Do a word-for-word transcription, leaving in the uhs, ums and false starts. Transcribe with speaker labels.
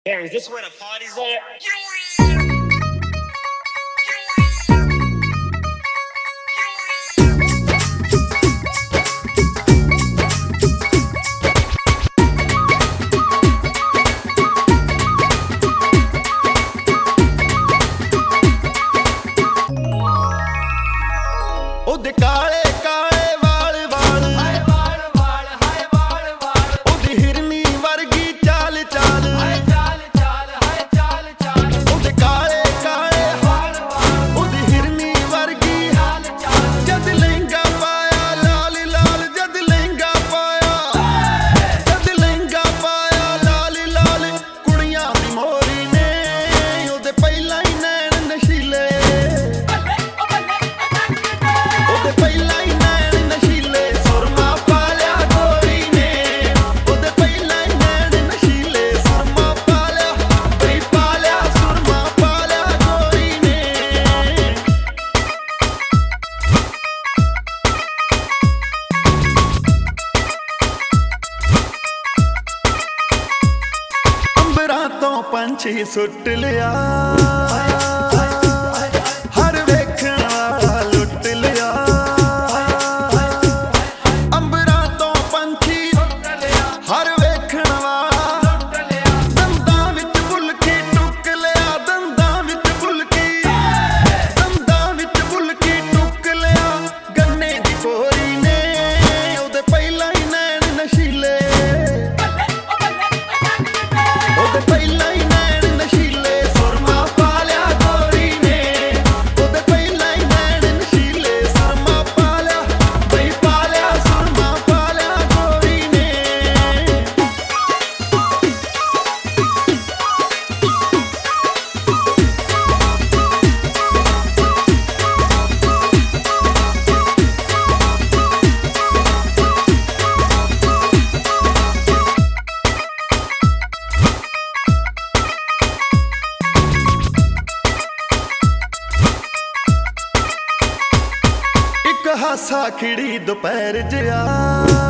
Speaker 1: Hey, is this where the party's at?
Speaker 2: ਉਹਦੇ ਕਾਲੇ ਕਾਲੇ ਵਾਲ ਵਾਲ ਹਾਏ ਵਾਲ ਵਾਲ ਹਾਏ ਵਾਲ ਵਾਲ ਉਹਦੀ ਹਿਰਨੀ ਵਰਗੀ ਚਾਲ ਚਾਲ ਹਾਏ ਚਾਲ ਚਾਲ ਹਾਏ ਚਾਲ ਚਾਲ ਉਹਦੇ ਕਾਲੇ ਕਾਲੇ ਵਾਲ ਵਾਲ ਉਹਦੀ ਹਿਰਨੀ ਵਰਗੀ ਚਾਲ ਚਾਲ ਜਦ ਲਹਿੰਗਾ ਪਾਇਆ ਲਾਲ ਲਾਲ ਜਦ ਲਹਿੰਗਾ ਪਾਇਆ ਜਦ ਲਹਿੰਗਾ ਪਾਇਆ ਲਾਲ ਲਾਲ ਕੁੜੀਆਂ ਦੀ ਮੋਰੀ ਨੇ ਉਹਦੇ ਪਹਿਲਾਂ ਹੀ ਨੈਣ ਨਸ਼ੀਲੇ ਪਹਿਲਾਂ ਹੀ ਨੈਣ ਨਸ਼ੀਲੇ ਸੁਰਮਾ ਪਾ ਲਿਆ ਗੋਰੀ ਨੇ ਉਹਦੇ ਪਹਿਲਾਂ ਹੀ ਨੈਣ ਨਸ਼ੀਲੇ ਸੁਰਮਾ ਪਾ ਲਿਆ ਬਈ ਪਾ ਲਿਆ ਸੁਰਮਾ ਪਾ ਲਿਆ ਗੋਰੀ ਨੇ ਅੰਬਰਾਂ ਤੋਂ ਪੰਛੀ ਸੁੱਟ ਲਿਆ ਹਰ ਵੇਖਣ ਵਾਲਾ ਲੁੱਟ ਲਿਆ ਹਰ ਵੇਖਣ ਵਾਲਾ ਦੰਦਾਂ ਵਿੱਚ ਫੁਲਕੀ ਟੁੱਕ ਲਿਆ ਦੰਦਾਂ ਵਿੱਚ ਫੁਲਕੀ ਦੰਦਾਂ ਵਿੱਚ ਫੁਲਕੀ ਟੁੱਕ ਲਿਆ ਗੰਨੇ ਦੀ ਬੋਰੀ ਨੇ ਉਹਦੇ ਪਹਿਲਾਂ ਹੀ ਨੈਣ ਨਸ਼ੀਲੇ ਉਹਦੇ ਪਹਿਲਾਂ ਹੀ ਨੈਣ ਨਸ਼ੀਲੇ ਸੁਰਮਾ ਪਾ ਲਿਆ ਗੋਰੀ ਨੇ ਉਹਦੇ ਪਹਿਲਾਂ ਹੀ ਨੈਣ ਨਸ਼ੀਲੇ ਸੁਰਮਾ ਪਾ ਲਿਆ ਬਈ ਪਾ ਲਿਆ ਸੁਰਮਾ ਪਾ ਲਿਆ ਗੋਰੀ ਨੇ ਇੱਕ ਹਾਸਾ ਖਿੜੀ ਦੁਪਹਿਰ ਜਿਹਾ